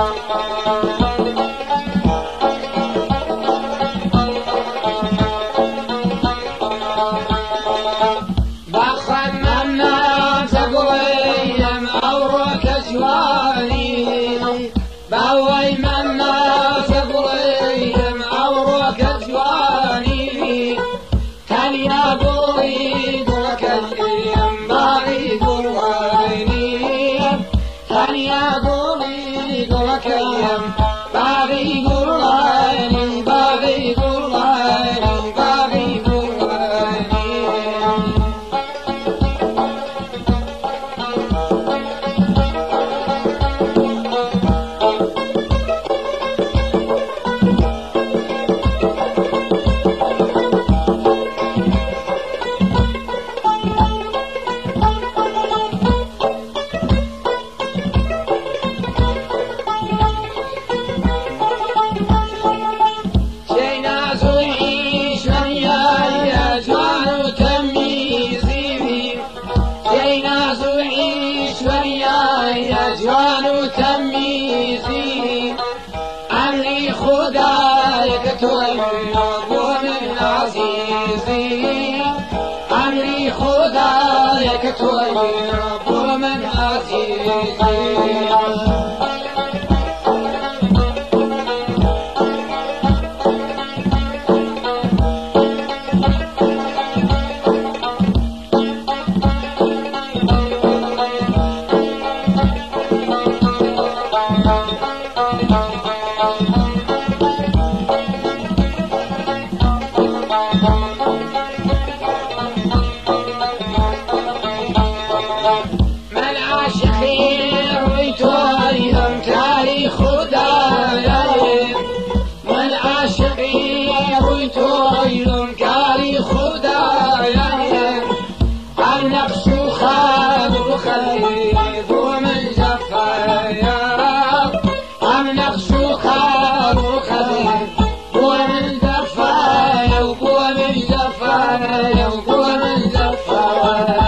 باوي منا صبريم عورك جواني كان يا بوي درك اليم باغي قراني كان يا بوي درك اليم باغي قراني باغي قراني باغي قراني يا جوان وتميزي عني خدايك تويب ومن عزيزي عني خدايك تويب ومن عزيزي من عاشقي رويتوي امتاري خدايا من عاشقي رويتوي امتاري خدايا عن نقص خاب وخليب ومن زفايا عن نقص خاب وخليب ومن زفايا ومن زفايا ومن زفايا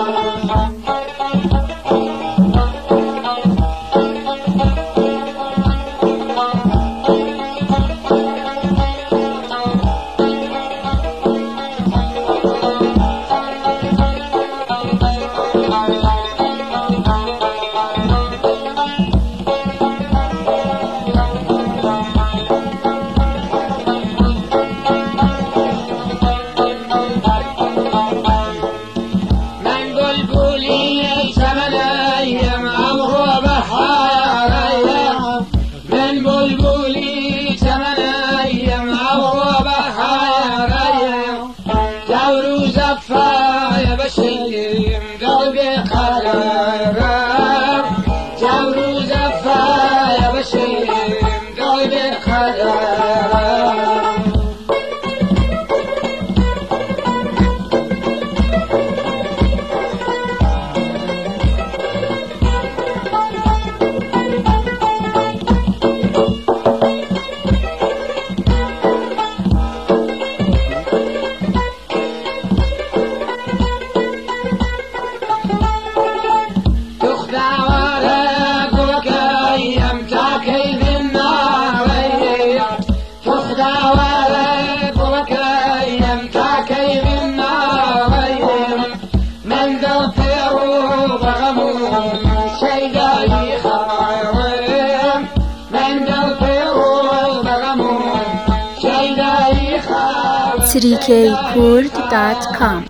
من بلبلي ثمن أيام عبر بحاريا دور زفايا بشيم قلبي قرارا دور زفايا بشيم قلبي قرارا trikkurd.com